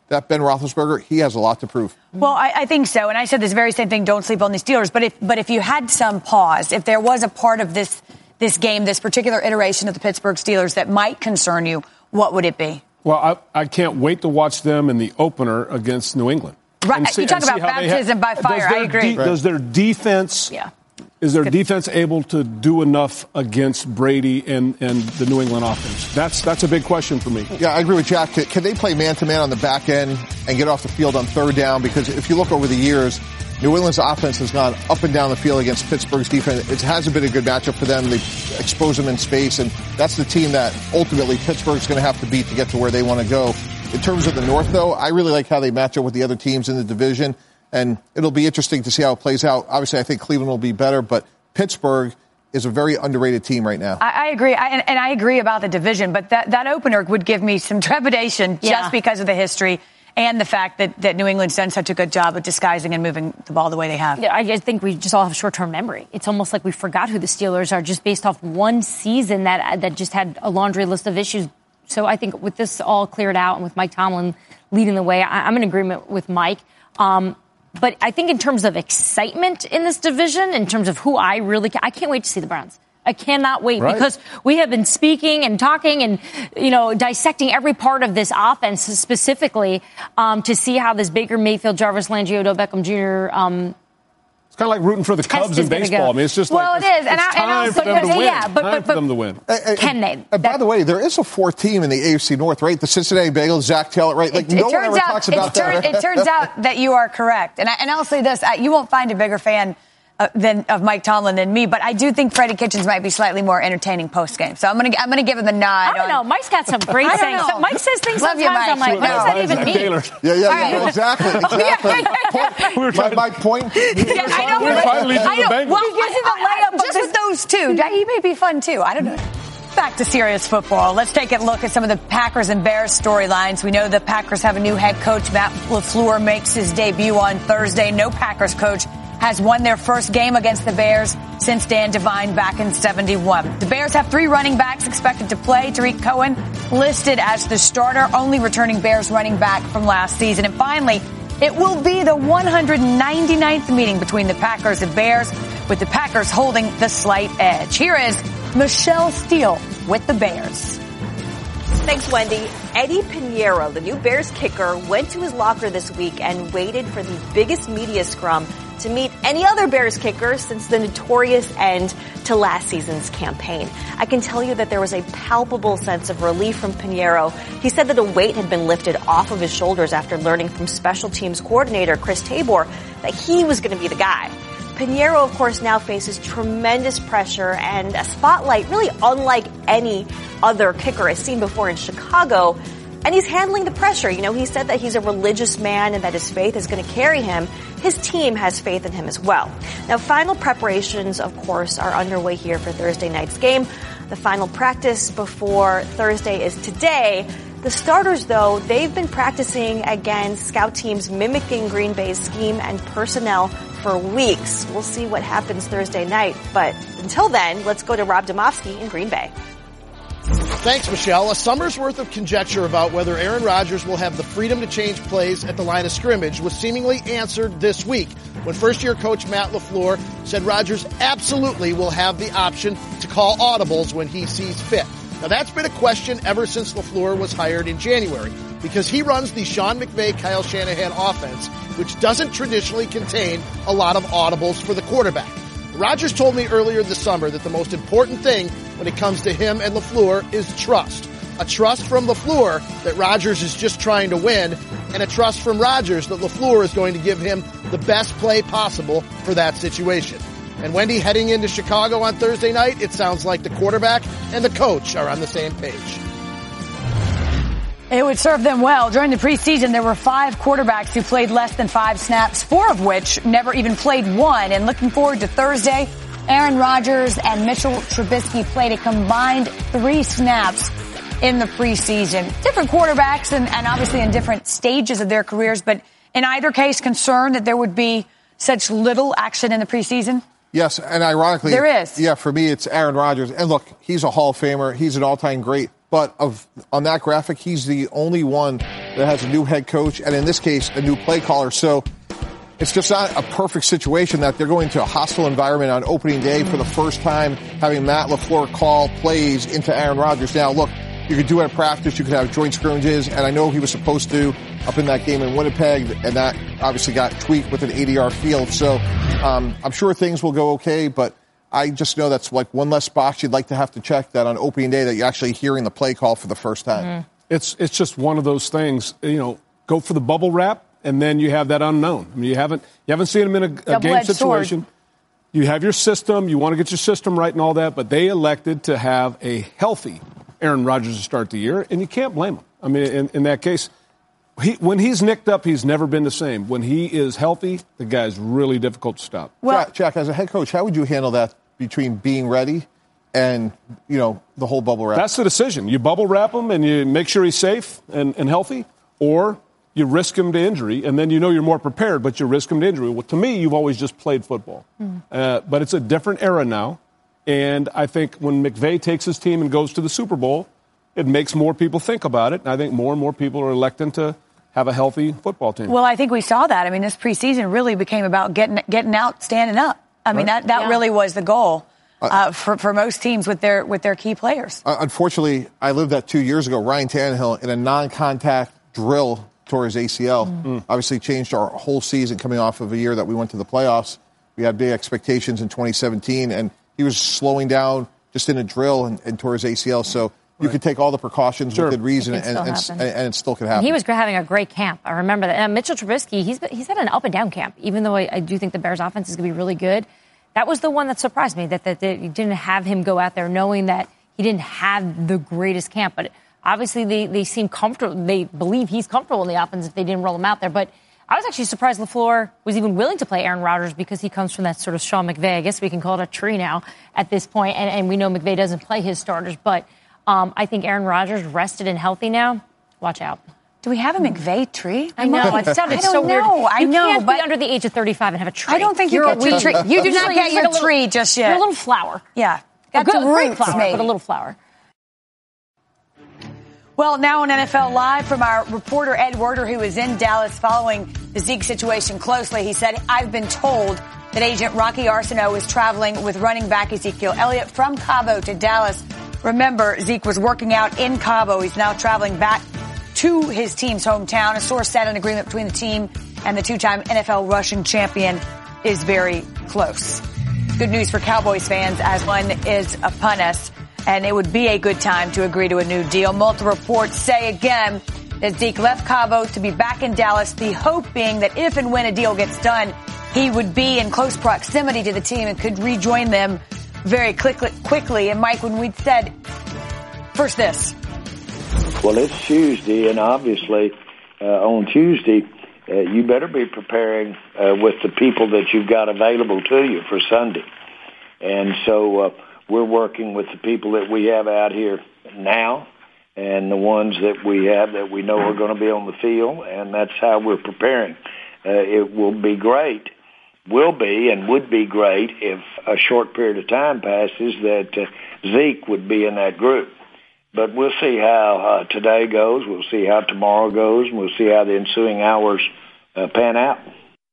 that Ben Roethlisberger, he has a lot to prove. Well, I, I think so. And I said this very same thing, don't sleep on the Steelers. But if, but if you had some pause, if there was a part of this, this game, this particular iteration of the Pittsburgh Steelers that might concern you, what would it be? Well, I, I can't wait to watch them in the opener against New England. Right. See, you talk about baptism ha- by fire. I agree. De- right. Does their defense... Yeah. Is their defense able to do enough against Brady and, and the New England offense? That's that's a big question for me. Yeah, I agree with Jack. Can, can they play man-to-man on the back end and get off the field on third down? Because if you look over the years, New England's offense has gone up and down the field against Pittsburgh's defense. It hasn't been a good matchup for them. They expose them in space, and that's the team that ultimately Pittsburgh's going to have to beat to get to where they want to go. In terms of the North, though, I really like how they match up with the other teams in the division. And it'll be interesting to see how it plays out. Obviously, I think Cleveland will be better, but Pittsburgh is a very underrated team right now. I, I agree, I, and, and I agree about the division, but that, that opener would give me some trepidation yeah. just because of the history and the fact that, that New England's done such a good job of disguising and moving the ball the way they have. Yeah, I think we just all have short-term memory. It's almost like we forgot who the Steelers are just based off one season that that just had a laundry list of issues. So I think with this all cleared out and with Mike Tomlin leading the way, I, I'm in agreement with Mike. Um, But I think in terms of excitement in this division, in terms of who I really – I can't wait to see the Browns. I cannot wait right. because we have been speaking and talking and, you know, dissecting every part of this offense specifically um, to see how this Baker Mayfield, Jarvis Landry, Odell Beckham Junior Um, it's kind of like rooting for the Cubs in baseball. I mean, it's just well, like it it's, is. And it's I, time and for them to win. Yeah, but, time but, for but, them to win. Can they? And by the way, there is a fourth team in the A F C North, right? The Cincinnati Bengals, Zach Taylor, right? Like, it, no it one ever out, talks about that. Tur- it turns out that you are correct. And, I, and I'll say this, you won't find a bigger fan Uh, than of Mike Tomlin than me, but I do think Freddie Kitchens might be slightly more entertaining post game. So I'm gonna I'm gonna give him the nod. I don't on, know. Mike's got some great things. So Mike says things Love sometimes. you, Mike. I'm like, No, what does that even mean? Taylor. Yeah, yeah, All yeah, right. exactly, exactly. point, We were trying my, my point. Yeah, I know. We're finally to I the know. Bengals. Well, I, I, I, just with those two, he may be fun too. I don't know. Back to serious football. Let's take a look at some of the Packers and Bears storylines. We know the Packers have a new head coach. Matt LaFleur makes his debut on Thursday. No Packers coach has won their first game against the Bears since Dan Devine back in seventy-one. The Bears have three running backs expected to play. Tariq Cohen listed as the starter, only returning Bears running back from last season. And finally, it will be the one hundred ninety-ninth meeting between the Packers and Bears, with the Packers holding the slight edge. Here is Michelle Steele with the Bears. Thanks, Wendy. Eddie Pinheiro, the new Bears kicker, went to his locker this week and waited for the biggest media scrum to meet any other Bears kicker since the notorious end to last season's campaign. I can tell you that there was a palpable sense of relief from Pinheiro. He said that a weight had been lifted off of his shoulders after learning from special teams coordinator Chris Tabor that he was going to be the guy. Pinheiro, of course, now faces tremendous pressure and a spotlight really unlike any other kicker I've seen before in Chicago. And he's handling the pressure. You know, he said that he's a religious man and that his faith is going to carry him. His team has faith in him as well. Now, final preparations, of course, are underway here for Thursday night's game. The final practice before Thursday is today. The starters, though, they've been practicing against scout teams mimicking Green Bay's scheme and personnel for weeks. We'll see what happens Thursday night. But until then, let's go to Rob Demovsky in Green Bay. Thanks, Michelle. A summer's worth of conjecture about whether Aaron Rodgers will have the freedom to change plays at the line of scrimmage was seemingly answered this week when first-year coach Matt LaFleur said Rodgers absolutely will have the option to call audibles when he sees fit. Now, that's been a question ever since LaFleur was hired in January because he runs the Sean McVay, Kyle Shanahan offense, which doesn't traditionally contain a lot of audibles for the quarterback. Rodgers told me earlier this summer that the most important thing when it comes to him and LaFleur is trust. A trust from LaFleur that Rodgers is just trying to win, and a trust from Rodgers that LaFleur is going to give him the best play possible for that situation. And Wendy, heading into Chicago on Thursday night, it sounds like the quarterback and the coach are on the same page. It would serve them well. During the preseason, there were five quarterbacks who played less than five snaps, four of which never even played one. And looking forward to Thursday, Aaron Rodgers and Mitchell Trubisky played a combined three snaps in the preseason. Different quarterbacks and, and obviously in different stages of their careers, but in either case, concerned that there would be such little action in the preseason? Yes, and ironically, there is. Yeah, for me, it's Aaron Rodgers. And look, he's a Hall of Famer. He's an all-time great. But of on that graphic, he's the only one that has a new head coach, and in this case, a new play caller. So it's just not a perfect situation that they're going to a hostile environment on opening day for the first time, having Matt LaFleur call plays into Aaron Rodgers. Now, look, you could do it at practice. You could have joint scrimmages, and I know he was supposed to up in that game in Winnipeg, and that obviously got tweaked with an eighty-yard field. So um, I'm sure things will go okay, but I just know that's like one less box you'd like to have to check, that on opening day that you're actually hearing the play call for the first time. Mm-hmm. It's it's just one of those things, you know, go for the bubble wrap, and then you have that unknown. I mean, you haven't you haven't seen him in a, a game situation. Sword. You have your system. You want to get your system right and all that, but they elected to have a healthy Aaron Rodgers to start the year, and you can't blame him. I mean, in, in that case, he, when he's nicked up, he's never been the same. When he is healthy, the guy's really difficult to stop. Well, Jack, Jack, as a head coach, how would you handle that between being ready and, you know, the whole bubble wrap? That's the decision. You bubble wrap him and you make sure he's safe and, and healthy, or you risk him to injury, and then you know you're more prepared, but you risk him to injury. Well, to me, you've always just played football. Mm. Uh, but it's a different era now. And I think when McVay takes his team and goes to the Super Bowl, it makes more people think about it. And I think more and more people are electing to have a healthy football team. Well, I think we saw that. I mean, this preseason really became about getting getting out, standing up. I mean, right. that, that yeah. really was the goal uh, for, for most teams with their with their key players. Uh, unfortunately, I lived that two years ago. Ryan Tannehill, in a non-contact drill, tore his A C L. Mm-hmm. Obviously changed our whole season coming off of a year that we went to the playoffs. We had big expectations in twenty seventeen, and he was slowing down just in a drill and, and tore his A C L. So you right. could take all the precautions sure. within reason, and, and, and, and it still could happen. And he was having a great camp. I remember that. And Mitchell Trubisky, he's he's had an up and down camp, even though I, I do think the Bears' offense is going to be really good. That was the one that surprised me, that, that, that you didn't have him go out there knowing that he didn't have the greatest camp. But obviously they, they seem comfortable. They believe he's comfortable in the offense if they didn't roll him out there. But I was actually surprised LaFleur was even willing to play Aaron Rodgers, because he comes from that sort of Sean McVay. I guess we can call it a tree now at this point. And, and we know McVay doesn't play his starters. But um, I think Aaron Rodgers, rested and healthy now, watch out. Do we have a McVay tree? I know. It sounded so weird. Know, I you know. You can't but be under the age of thirty-five and have a tree. I don't think you you're get your tree. You do not get your like tree little, just yet. You're a little flower. Yeah. Got a good roots, flower, maybe. But a little flower. Well, now on N F L Live from our reporter Ed Werder, who is in Dallas following the Zeke situation closely. He said, I've been told that agent Rocky Arsenault is traveling with running back Ezekiel Elliott from Cabo to Dallas. Remember, Zeke was working out in Cabo. He's now traveling back to his team's hometown. A source said an agreement between the team and the two-time N F L rushing champion is very close. Good news for Cowboys fans, as one is upon us, and it would be a good time to agree to a new deal. Multiple reports say again that Zeke left Cabo to be back in Dallas, the hope being that if and when a deal gets done, he would be in close proximity to the team and could rejoin them very quickly. quickly. And Mike, when we said, first this. Well, it's Tuesday, and obviously uh, on Tuesday, uh, you better be preparing uh, with the people that you've got available to you for Sunday. And so uh, we're working with the people that we have out here now and the ones that we have that we know are going to be on the field, and that's how we're preparing. Uh, it will be great, will be and would be great if a short period of time passes that uh, Zeke would be in that group. But we'll see how uh, today goes. We'll see how tomorrow goes. And we'll see how the ensuing hours uh, pan out.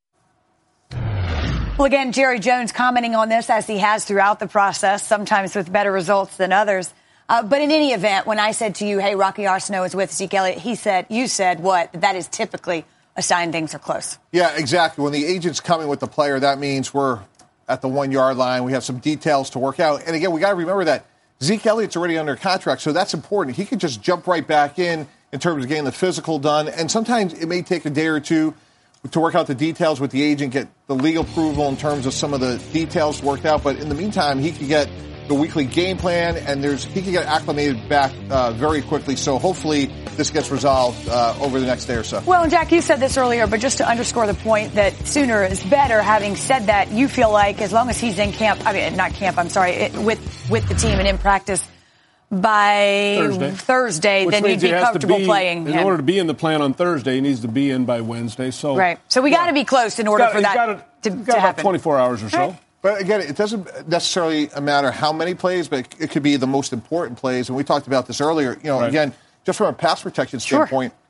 Well, again, Jerry Jones commenting on this as he has throughout the process, sometimes with better results than others. Uh, but in any event, when I said to you, hey, Rocky Arsenault is with Zeke Elliott, he said, you said what? That is typically a sign things are close. Yeah, exactly. When the agent's coming with the player, that means we're at the one-yard line. We have some details to work out. And again, we got to remember that Zeke Elliott's already under contract, so that's important. He could just jump right back in in terms of getting the physical done. And sometimes it may take a day or two to work out the details with the agent, get the legal approval in terms of some of the details worked out. But in the meantime, he could get the weekly game plan, and there's he could get acclimated back uh, very quickly. So hopefully this gets resolved uh, over the next day or so. Well, and Jack, you said this earlier, but just to underscore the point that sooner is better, having said that, you feel like as long as he's in camp, I mean, not camp, I'm sorry, it, with with the team and in practice by Thursday, Thursday then you'd be comfortable be, playing in him. order to be in the plan on Thursday, he needs to be in by Wednesday. So Right. So we yeah. got to be close in order got, for that gotta, to, got to about happen. twenty-four hours or so. Right. But again, it doesn't necessarily matter how many plays, but it could be the most important plays. And we talked about this earlier. You know, right. again, just from a pass protection standpoint, sure.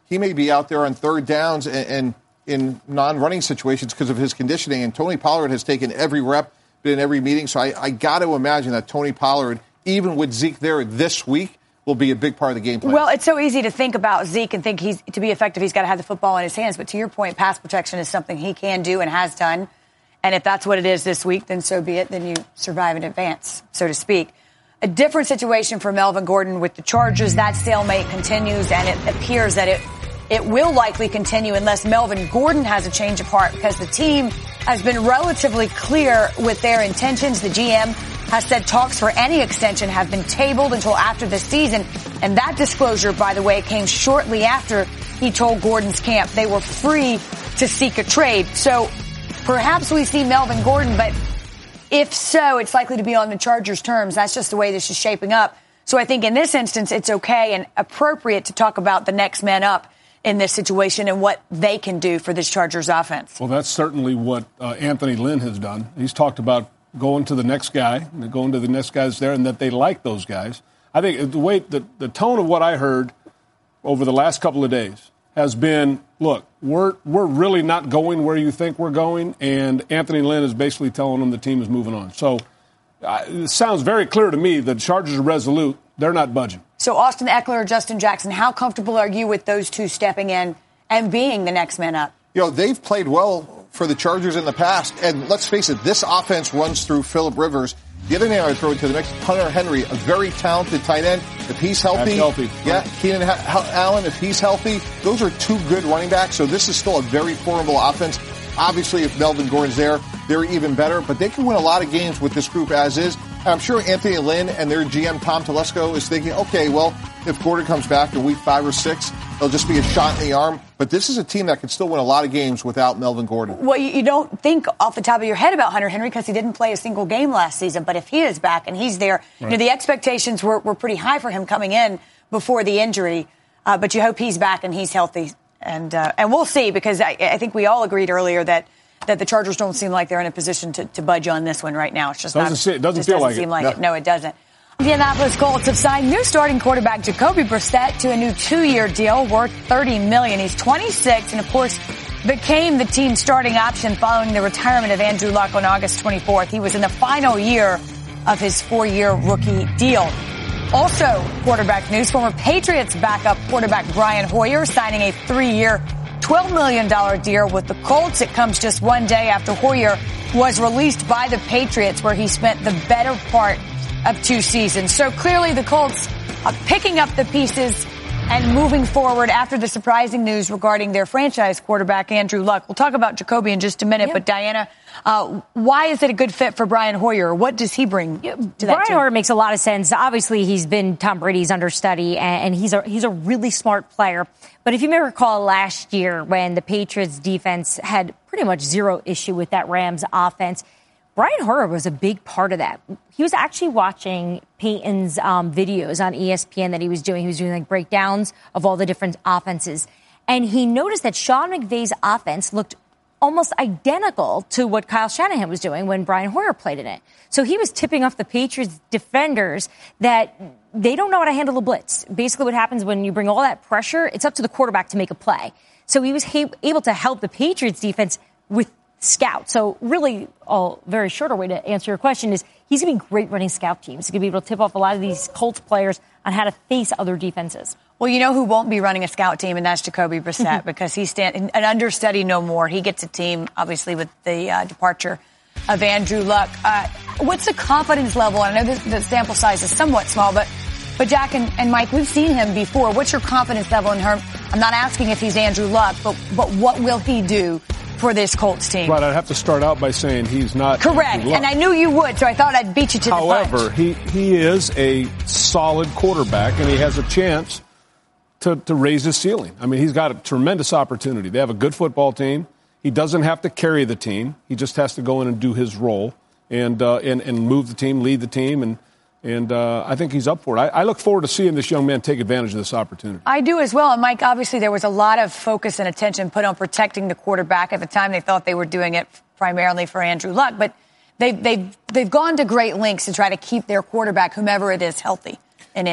he may be out there on third downs and, and in non-running situations because of his conditioning. And Tony Pollard has taken every rep, been in every meeting. So I, I got to imagine that Tony Pollard, even with Zeke there this week, will be a big part of the game plan. Well, it's so easy to think about Zeke and think he's to be effective, he's got to have the football in his hands. But to your point, pass protection is something he can do and has done. And if that's what it is this week, then so be it. Then you survive in advance, so to speak. A different situation for Melvin Gordon with the Chargers. That stalemate continues, and it appears that it it will likely continue unless Melvin Gordon has a change of heart, because the team has been relatively clear with their intentions. The G M has said talks for any extension have been tabled until after the season. And that disclosure, by the way, came shortly after he told Gordon's camp they were free to seek a trade. So perhaps we see Melvin Gordon, but if so, it's likely to be on the Chargers' terms. That's just the way this is shaping up. So I think in this instance, it's okay and appropriate to talk about the next man up in this situation and what they can do for this Chargers offense. Well, that's certainly what uh, Anthony Lynn has done. He's talked about going to the next guy, going to the next guys there, and that they like those guys. I think the way the, the tone of what I heard over the last couple of days has been, look, we're we're really not going where you think we're going, and Anthony Lynn is basically telling them the team is moving on. So uh, it sounds very clear to me that the Chargers are resolute. They're not budging. So Austin Eckler or Justin Jackson, how comfortable are you with those two stepping in and being the next man up? You know, they've played well for the Chargers in the past, and let's face it, this offense runs through Phillip Rivers. The other name I would throw into the mix, Hunter Henry, a very talented tight end. If he's healthy, healthy. yeah, Keenan ha- Allen, if he's healthy, those are two good running backs. So this is still a very formidable offense. Obviously, if Melvin Gordon's there, they're even better. But they can win a lot of games with this group as is. I'm sure Anthony Lynn and their G M, Tom Telesco, is thinking, okay, well, if Gordon comes back in week five or six, it'll just be a shot in the arm. But this is a team that can still win a lot of games without Melvin Gordon. Well, you don't think off the top of your head about Hunter Henry because he didn't play a single game last season. But if he is back and he's there, right. you know, the expectations were, were pretty high for him coming in before the injury. Uh, but you hope he's back and he's healthy. And uh, and we'll see, because I, I think we all agreed earlier that that the Chargers don't seem like they're in a position to, to budge on this one right now. It's just doesn't not, see, it doesn't just feel doesn't like seem it. like no. it. No, it doesn't. Indianapolis Colts have signed new starting quarterback Jacoby Brissett to a new two-year deal worth thirty million dollars. He's twenty-six and, of course, became the team's starting option following the retirement of Andrew Luck on August twenty-fourth. He was in the final year of his four-year rookie deal. Also, quarterback news, former Patriots backup quarterback Brian Hoyer signing a three-year, twelve million dollars deal with the Colts. It comes just one day after Hoyer was released by the Patriots, where he spent the better part of two seasons. So clearly the Colts are picking up the pieces and moving forward after the surprising news regarding their franchise quarterback, Andrew Luck. We'll talk about Jacoby in just a minute, yeah. but Diana, uh, why is it a good fit for Brian Hoyer? What does he bring to that Brian team? Hoyer makes a lot of sense. Obviously, he's been Tom Brady's understudy, and he's a, he's a really smart player. But if you may recall last year when the Patriots defense had pretty much zero issue with that Rams offense, Brian Hoyer was a big part of that. He was actually watching Peyton's um, videos on E S P N that he was doing. He was doing like breakdowns of all the different offenses. And he noticed that Sean McVay's offense looked almost identical to what Kyle Shanahan was doing when Brian Hoyer played in it. So he was tipping off the Patriots defenders that they don't know how to handle the blitz. Basically what happens when you bring all that pressure, it's up to the quarterback to make a play. So he was ha- able to help the Patriots defense with scout. So really, a very shorter way to answer your question is he's going to be great running scout teams. He's going to be able to tip off a lot of these Colts players on how to face other defenses. Well, you know who won't be running a scout team, and that's Jacoby Brissett, because he's stand, an understudy no more. He gets a team, obviously, with the uh, departure of Andrew Luck. Uh, what's the confidence level? I know this, the sample size is somewhat small, but but Jack and, and Mike, we've seen him before. What's your confidence level in him? I'm not asking if he's Andrew Luck, but but what will he do for this Colts team? Right, I'd have to start out by saying he's not correct, and I knew you would, so I thought I'd beat you to However, the punch. he he is a solid quarterback, and he has a chance to to raise his ceiling. I mean, he's got a tremendous opportunity. They have a good football team. He doesn't have to carry the team. He just has to go in and do his role and uh, and and move the team, lead the team, and and uh, I think he's up for it. I, I look forward to seeing this young man take advantage of this opportunity. I do as well. And, Mike, obviously there was a lot of focus and attention put on protecting the quarterback. At the time, they thought they were doing it primarily for Andrew Luck. But they've, they've, they've gone to great lengths to try to keep their quarterback, whomever it is, healthy in Indy.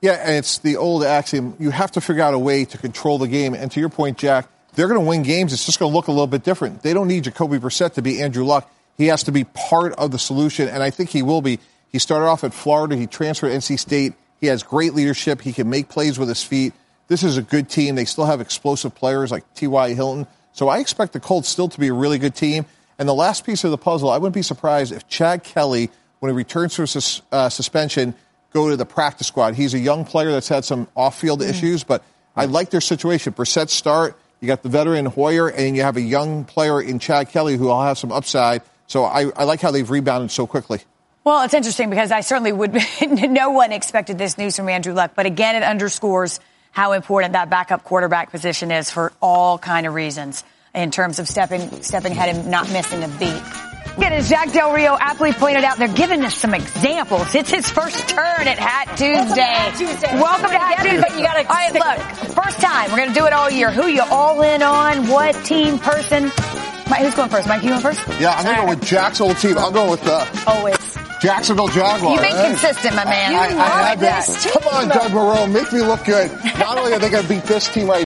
Yeah, and it's the old axiom. You have to figure out a way to control the game. And to your point, Jack, they're going to win games. It's just going to look a little bit different. They don't need Jacoby Brissett to be Andrew Luck. He has to be part of the solution, and I think he will be. He started off at Florida. He transferred to N C State. He has great leadership. He can make plays with his feet. This is a good team. They still have explosive players like T Y. Hilton. So I expect the Colts still to be a really good team. And the last piece of the puzzle, I wouldn't be surprised if Chad Kelly, when he returns from sus- uh, suspension, go to the practice squad. He's a young player that's had some off-field mm. issues, but I like their situation. Brissett start. You got the veteran Hoyer, and you have a young player in Chad Kelly who will have some upside. So I, I like how they've rebounded so quickly. Well, it's interesting because I certainly would – no one expected this news from Andrew Luck. But again, it underscores how important that backup quarterback position is for all kind of reasons in terms of stepping stepping ahead and not missing a beat. Again, as Jack Del Rio aptly pointed out, they're giving us some examples. It's his first turn at Hat Tuesday. Welcome to Hat Tuesday. But you gotta all right, look, first time. We're going to do it all year. Who you all in on? What team, person? Mike, who's going first? Mike, you going first? Yeah, I'm going to go with Jack's old team. I'll go with uh, always Jacksonville Jaguars. You've been hey. consistent, my man. I, I, I had that. Come on, Doug Marrone. Make me look good. Not only are they going to beat this team right